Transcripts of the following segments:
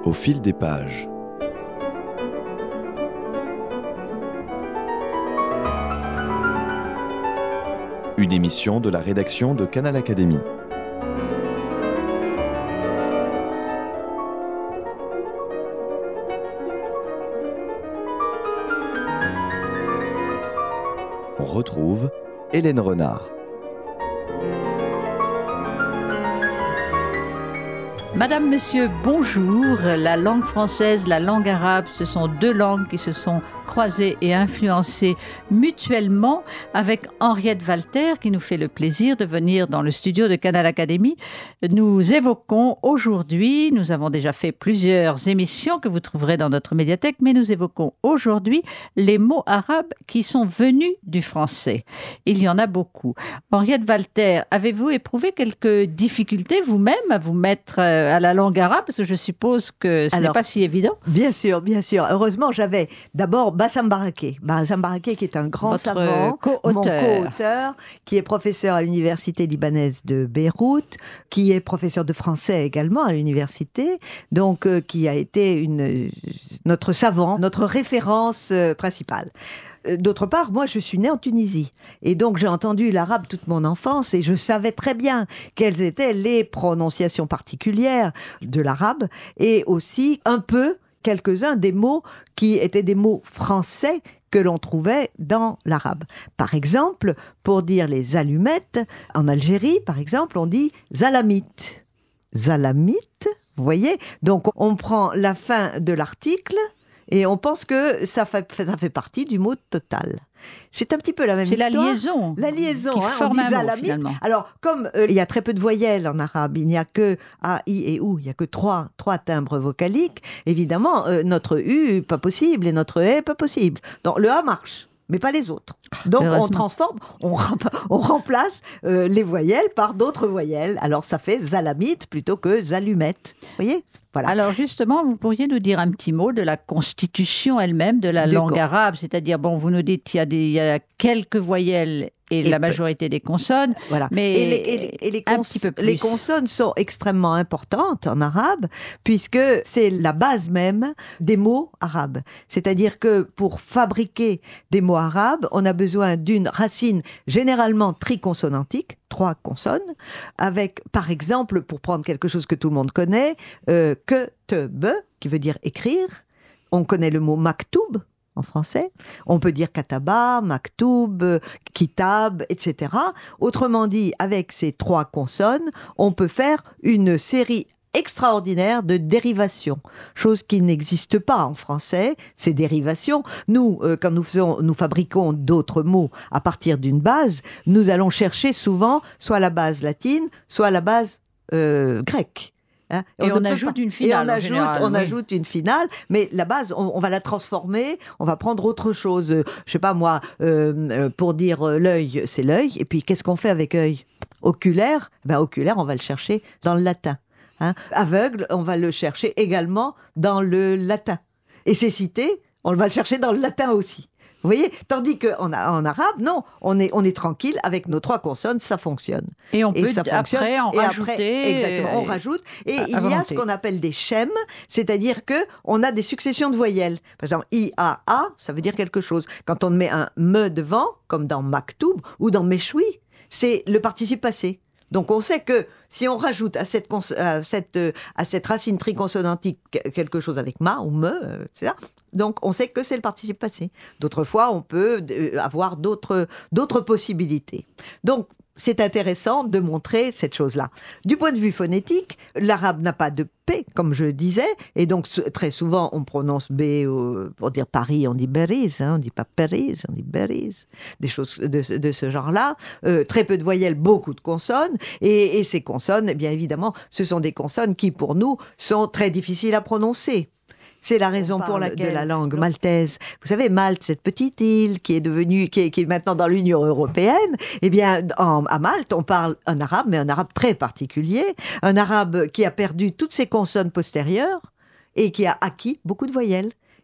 Au fil des pages. Une émission de la rédaction de Canal Académie. On retrouve Hélène Renard. Madame, monsieur, bonjour. La langue française, la langue arabe, ce sont deux langues qui se sont croisées et influencées mutuellement, avec Henriette Walter qui nous fait le plaisir de venir dans le studio de Canal Académie. Nous évoquons aujourd'hui, nous avons déjà fait plusieurs émissions que vous trouverez dans notre médiathèque, mais nous évoquons aujourd'hui les mots arabes qui sont venus du français. Il y en a beaucoup. Henriette Walter, avez-vous éprouvé quelques difficultés vous-même à vous mettre à la langue arabe, parce que je suppose que ce n'est pas si évident. Bien sûr. Heureusement, j'avais d'abord Bassam Baraké. Bassam Baraké, qui est un grand savant, mon co-auteur, qui est professeur à l'université libanaise de Beyrouth, qui est professeur de français également à l'université, donc qui a été notre savant, notre référence principale. D'autre part, moi, je suis née en Tunisie. Et donc, j'ai entendu l'arabe toute mon enfance et je savais très bien quelles étaient les prononciations particulières de l'arabe et aussi un peu quelques-uns des mots qui étaient des mots français que l'on trouvait dans l'arabe. Par exemple, pour dire les allumettes, en Algérie, par exemple, on dit zalamite. Zalamite, vous voyez ? Donc, on prend la fin de l'article et on pense que ça fait partie du mot total. C'est un petit peu la même histoire. C'est la liaison qui forme un mot, finalement. Alors, comme il y a très peu de voyelles en arabe, il n'y a que A, I et OU, il n'y a que trois timbres vocaliques, évidemment, notre U, pas possible, et notre E, pas possible. Donc, le A marche, mais pas les autres. Donc, on transforme, on remplace les voyelles par d'autres voyelles. Alors, ça fait zalamite plutôt que zalumette. Vous voyez ? Voilà. Alors justement, vous pourriez nous dire un petit mot de la constitution elle-même de la langue arabe, c'est-à-dire, vous nous dites qu'il y a quelques voyelles et la majorité des consonnes, voilà. Mais un petit peu plus. Les consonnes sont extrêmement importantes en arabe, puisque c'est la base même des mots arabes. C'est-à-dire que pour fabriquer des mots arabes, on a besoin d'une racine généralement triconsonantique, 3 consonnes, avec, par exemple, pour prendre quelque chose que tout le monde connaît, que, te, be, qui veut dire écrire. On connaît le mot maktoub en français. On peut dire kataba, maktoub, kitab, etc. Autrement dit, avec ces 3 consonnes, on peut faire une série extraordinaire de dérivations, chose qui n'existe pas en français, ces dérivations. Nous, quand nous fabriquons d'autres mots à partir d'une base, nous allons chercher souvent soit la base latine, soit la base grecque. Hein, et on ajoute une finale. On ajoute une finale, mais la base, on va la transformer, on va prendre autre chose. Je sais pas moi, pour dire l'œil, c'est l'œil, et puis qu'est-ce qu'on fait avec œil ? Oculaire, oculaire, on va le chercher dans le latin. Hein. Aveugle, on va le chercher également dans le latin. Et cécité, on va le chercher dans le latin aussi. Vous voyez ? Tandis qu'en arabe, non, on est tranquille avec nos 3 consonnes, ça fonctionne. Et on peut après en rajouter. Exactement, on rajoute. Et il y a ce qu'on appelle des schèmes, c'est-à-dire qu'on a des successions de voyelles. Par exemple, I, A, A, ça veut dire quelque chose. Quand on met un me devant, comme dans maktoub ou dans méchoui, c'est le participe passé. Donc on sait que si on rajoute à cette racine triconsonantique quelque chose avec ma ou me, c'est ça. Donc on sait que c'est le participe passé. D'autres fois, on peut avoir d'autres possibilités. Donc c'est intéressant de montrer cette chose-là. Du point de vue phonétique, l'arabe n'a pas de P, comme je disais, et donc très souvent on prononce B, pour dire Paris, on dit Beriz, on ne dit pas Paris, on dit Beriz, des choses de ce genre-là. Très peu de voyelles, beaucoup de consonnes, et ces consonnes, eh bien évidemment, ce sont des consonnes qui pour nous sont très difficiles à prononcer. C'est la raison pour laquelle de la langue maltaise. Vous savez, Malte, cette petite île qui est maintenant dans l'Union européenne, eh bien, à Malte, on parle un arabe, mais un arabe très particulier, un arabe qui a perdu toutes ses consonnes postérieures et qui a acquis beaucoup de voyelles.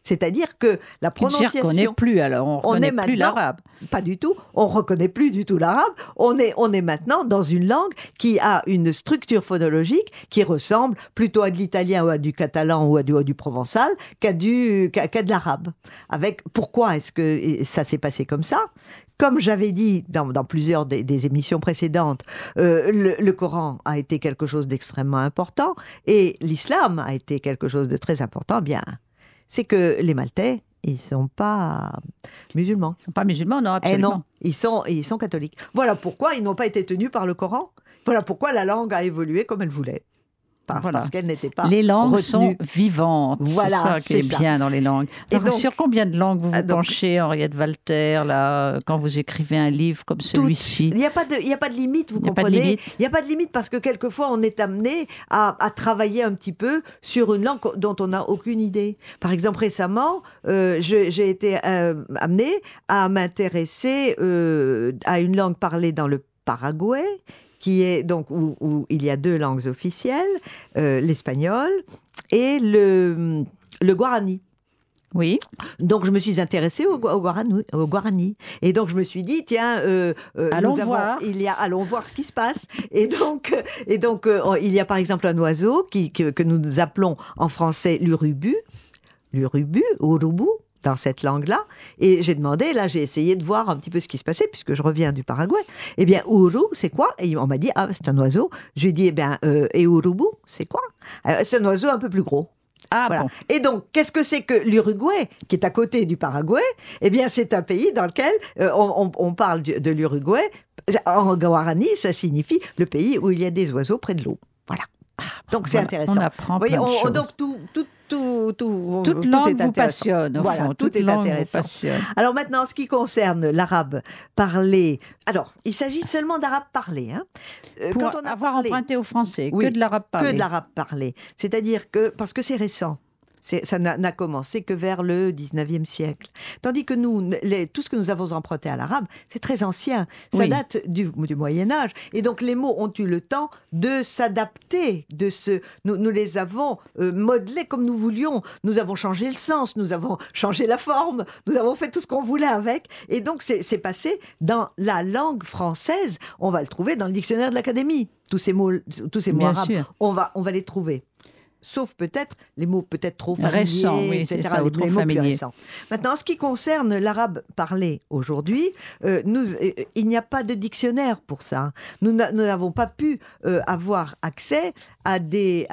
C'est-à-dire que la prononciation... On ne reconnaît plus, alors on ne reconnaît plus l'arabe. Pas du tout, on ne reconnaît plus du tout l'arabe. On est maintenant dans une langue qui a une structure phonologique qui ressemble plutôt à de l'italien ou à du catalan ou à du provençal qu'à de l'arabe. Pourquoi est-ce que ça s'est passé comme ça ? Comme j'avais dit dans plusieurs des émissions précédentes, le Coran a été quelque chose d'extrêmement important et l'islam a été quelque chose de très important. Bien, c'est que les Maltais, ils ne sont pas musulmans. Ils ne sont pas musulmans, non, absolument. Et non, ils sont catholiques. Voilà pourquoi ils n'ont pas été tenus par le Coran. Voilà pourquoi la langue a évolué comme elle voulait. Parce qu'elle n'était pas les langues retenues. Sont vivantes. Voilà, c'est ça qui est bien dans les langues. Alors, donc, sur combien de langues vous penchez, Henriette Walter, là, quand vous écrivez un livre comme celui-ci ? Il n'y a pas de limite, vous comprenez ? Il n'y a pas de limite parce que quelquefois on est amené à travailler un petit peu sur une langue dont on n'a aucune idée. Par exemple, récemment, j'ai été amenée à m'intéresser à une langue parlée dans le Paraguay, qui est donc où il y a 2 langues officielles, l'espagnol et le guarani. Oui. Donc je me suis intéressée au guarani. Et donc je me suis dit tiens, allons voir ce qui se passe. Et donc il y a par exemple un oiseau que nous appelons en français l'urubu, urubu. Dans cette langue-là, et j'ai essayé de voir un petit peu ce qui se passait, puisque je reviens du Paraguay. Eh bien, uru, c'est quoi ? Et on m'a dit, c'est un oiseau. Je lui ai dit, et urubu, c'est quoi ? C'est un oiseau un peu plus gros. Ah, voilà. Bon. Et donc, qu'est-ce que c'est que l'Uruguay, qui est à côté du Paraguay ? Eh bien, c'est un pays dans lequel on parle de l'Uruguay. En guarani, ça signifie le pays où il y a des oiseaux près de l'eau. Voilà. Donc, c'est intéressant. On apprend plein de choses. Donc, toute langue vous passionne, au fond. Tout est intéressant. Alors maintenant, en ce qui concerne l'arabe parlé, alors, il s'agit seulement d'arabe parlé. Pour quand on avoir emprunté au français, oui, que de l'arabe parlé. Que de l'arabe parlé. C'est-à-dire que, parce que c'est récent. Ça n'a commencé que vers le 19e siècle. Tandis que nous, tout ce que nous avons emprunté à l'arabe, c'est très ancien. Ça date du Moyen-Âge. Et donc, les mots ont eu le temps de s'adapter. Nous les avons modelés comme nous voulions. Nous avons changé le sens, nous avons changé la forme, nous avons fait tout ce qu'on voulait avec. Et donc, c'est passé dans la langue française. On va le trouver dans le dictionnaire de l'Académie. Tous ces mots arabes, on va les trouver. Sauf peut-être les mots peut-être trop familiers, récents, oui, etc. Ça, les trop mots familiers. Plus récents. Maintenant, en ce qui concerne l'arabe parlé aujourd'hui, il n'y a pas de dictionnaire pour ça. Nous n'avons pas pu avoir accès à des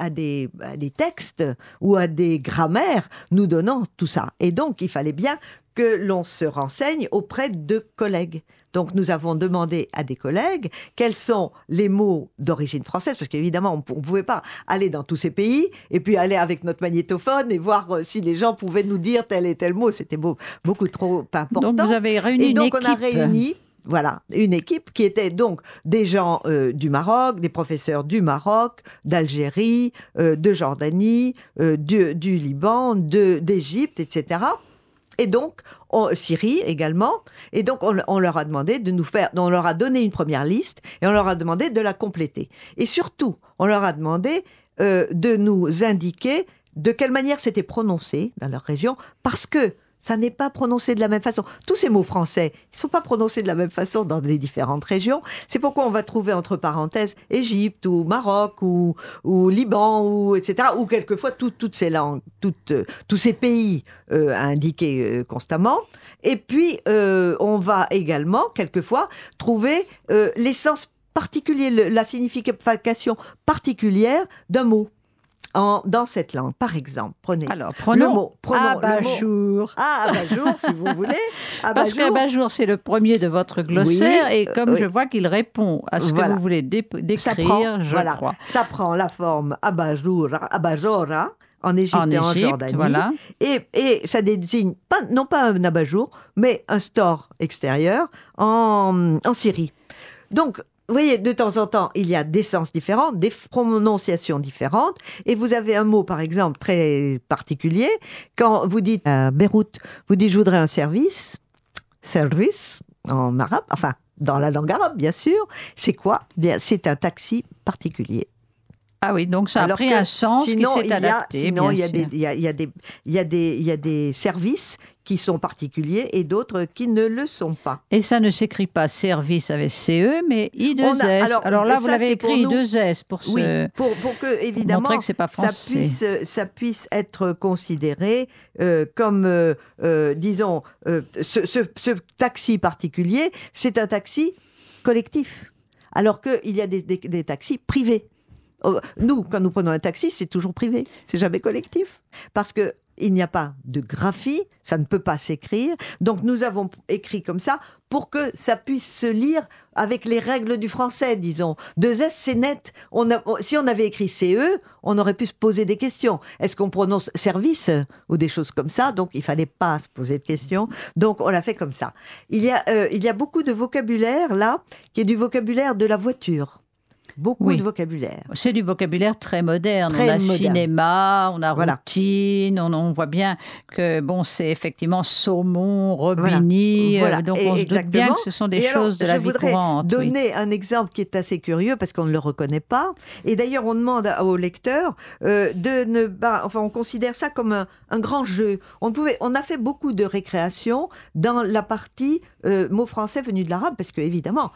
textes ou à des grammaires nous donnant tout ça. Et donc, il fallait bien que l'on se renseigne auprès de collègues. Donc, nous avons demandé à des collègues quels sont les mots d'origine française, parce qu'évidemment, on ne pouvait pas aller dans tous ces pays et puis aller avec notre magnétophone et voir si les gens pouvaient nous dire tel et tel mot. C'était beaucoup trop important. Donc, vous avez réuni une équipe. Et donc, on a réuni... Voilà, une équipe qui était donc des gens du Maroc, des professeurs du Maroc, d'Algérie, de Jordanie, du Liban, d'Égypte, etc., et donc, Syrie également. Et donc, on leur a demandé on leur a donné une première liste et on leur a demandé de la compléter. Et surtout, on leur a demandé de nous indiquer de quelle manière c'était prononcé dans leur région, parce que ça n'est pas prononcé de la même façon. Tous ces mots français, ils ne sont pas prononcés de la même façon dans les différentes régions. C'est pourquoi on va trouver entre parenthèses Égypte ou Maroc ou Liban, etc. Ou quelquefois toutes ces langues, tous ces pays indiqués constamment. Et puis, on va également quelquefois trouver l'essence particulière, la signification particulière d'un mot. Dans cette langue, par exemple, prenons le mot abat-jour. Abat-jour, si vous voulez. Parce qu'abat-jour, c'est le premier de votre glossaire, et comme je vois qu'il répond à ce que vous voulez décrire, je crois. Ça prend la forme abat-jour, abat-jora, en Égypte et en Jordanie. Voilà. Et ça désigne non pas un abat-jour, mais un store extérieur en Syrie. Donc, vous voyez, de temps en temps, il y a des sens différents, des prononciations différentes. Et vous avez un mot, par exemple, très particulier. Quand vous dites à Beyrouth, vous dites « je voudrais un service », en arabe, enfin, dans la langue arabe, bien sûr. C'est quoi ? Bien, c'est un taxi particulier. Ah oui, donc ça a pris un sens qui s'est adapté. Sinon, il y a des services qui sont particuliers et d'autres qui ne le sont pas. Et ça ne s'écrit pas service avec CE, mais I2S. Alors là, vous l'avez écrit I2S pour que, évidemment, montrer que c'est pas français. Ça puisse être considéré comme, disons, ce taxi particulier, c'est un taxi collectif. Alors qu'il y a des taxis privés. Nous, quand nous prenons un taxi, c'est toujours privé, c'est jamais collectif. Parce qu'il n'y a pas de graphie, ça ne peut pas s'écrire. Donc nous avons écrit comme ça pour que ça puisse se lire avec les règles du français, disons. 2S, c'est net. Si on avait écrit CE, on aurait pu se poser des questions. Est-ce qu'on prononce service ou des choses comme ça? Donc il ne fallait pas se poser de questions. Donc on l'a fait comme ça. Il y a beaucoup de vocabulaire là, qui est du vocabulaire de la voiture. Beaucoup de vocabulaire. C'est du vocabulaire très moderne. On a cinéma, on a routine, on voit bien que c'est effectivement saumon, Robini. Donc on se doute bien que ce sont des choses de la vie courante. Je voudrais donner un exemple qui est assez curieux parce qu'on ne le reconnaît pas. Et d'ailleurs, on demande aux lecteurs on considère ça comme un grand jeu. On a fait beaucoup de récréation dans la partie mots français venus de l'arabe parce que évidemment.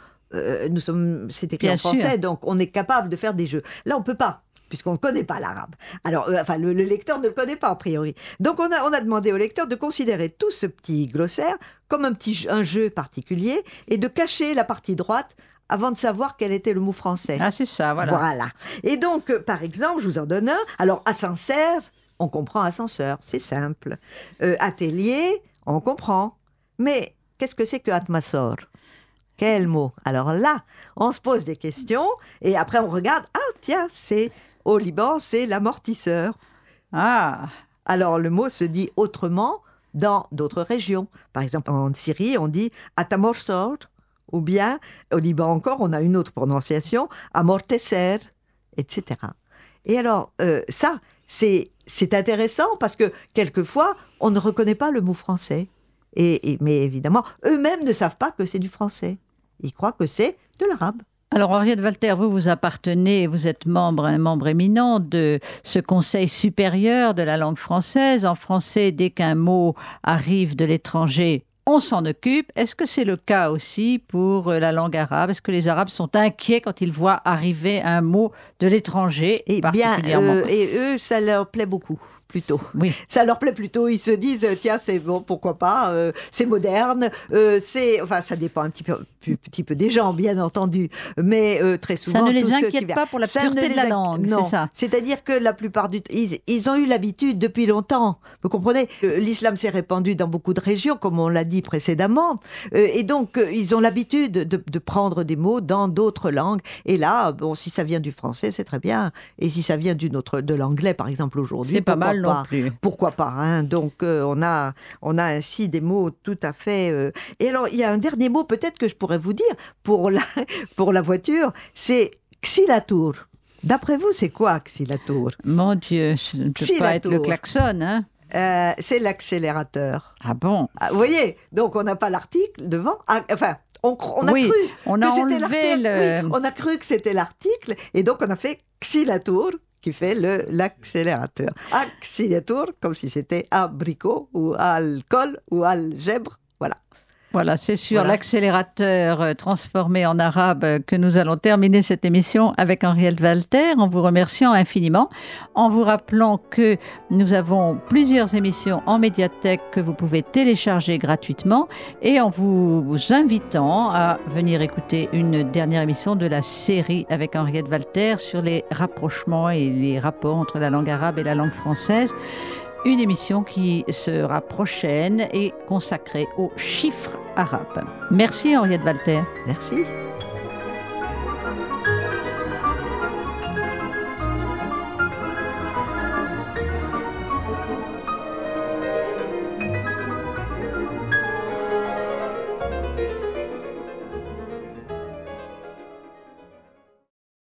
C'est écrit en français, donc on est capable de faire des jeux. Là, on ne peut pas, puisqu'on ne connaît pas l'arabe. Alors, le lecteur ne le connaît pas, a priori. Donc, on a demandé au lecteur de considérer tout ce petit glossaire comme un jeu particulier et de cacher la partie droite avant de savoir quel était le mot français. Ah, c'est ça, voilà. Voilà. Et donc, par exemple, je vous en donne un. Alors, ascenseur, on comprend ascenseur, c'est simple. Atelier, on comprend. Mais qu'est-ce que c'est que atmasor ? Quel mot? Alors là, on se pose des questions et après on regarde. Ah tiens, au Liban, c'est l'amortisseur. Ah. Alors le mot se dit autrement dans d'autres régions. Par exemple, en Syrie, on dit atamorsor, ou bien au Liban encore, on a une autre prononciation, amortisser, etc. Et alors ça, c'est intéressant parce que quelquefois, on ne reconnaît pas le mot français. Mais évidemment, eux-mêmes ne savent pas que c'est du français. Ils croient que c'est de l'arabe. Alors, Henriette Walter, vous appartenez, vous êtes un membre éminent de ce Conseil supérieur de la langue française. En français, dès qu'un mot arrive de l'étranger, on s'en occupe. Est-ce que c'est le cas aussi pour la langue arabe? Est-ce que les Arabes sont inquiets quand ils voient arriver un mot de l'étranger? Eh bien, et eux, ça leur plaît beaucoup. Plutôt. Oui. Ça leur plaît plutôt. Ils se disent, tiens, c'est bon, pourquoi pas, c'est moderne. Ça dépend un petit peu des gens, bien entendu. Mais très souvent, ça ne les inquiète pas pour la pureté de la langue, non. c'est ça. C'est-à-dire que la plupart du temps, ils ont eu l'habitude depuis longtemps. Vous comprenez? L'islam s'est répandu dans beaucoup de régions, comme on l'a dit précédemment. Et donc, ils ont l'habitude de prendre des mots dans d'autres langues. Et là, si ça vient du français, c'est très bien. Et si ça vient de l'anglais, par exemple, aujourd'hui, c'est pas mal. Non plus. Pourquoi pas, hein? Donc on a ainsi des mots tout à fait. Et alors il y a un dernier mot peut-être que je pourrais vous dire pour la voiture, c'est xylatour. D'après vous, c'est quoi xylatour? Mon Dieu, ça ne peut pas être le klaxon, hein? C'est l'accélérateur. Ah bon? Vous voyez, donc on n'a pas l'article devant. On a cru que c'était l'article. Oui, on a cru que c'était l'article et donc on a fait xylatour, qui fait l'accélérateur. Accélérateur, comme si c'était abricot ou alcool ou algèbre. Voilà, c'est sur l'accélérateur transformé en arabe que nous allons terminer cette émission avec Henriette Walter, en vous remerciant infiniment, en vous rappelant que nous avons plusieurs émissions en médiathèque que vous pouvez télécharger gratuitement et en vous invitant à venir écouter une dernière émission de la série avec Henriette Walter sur les rapprochements et les rapports entre la langue arabe et la langue française. Une émission qui sera prochaine et consacrée aux chiffres arabes. Merci Henriette Walter. Merci.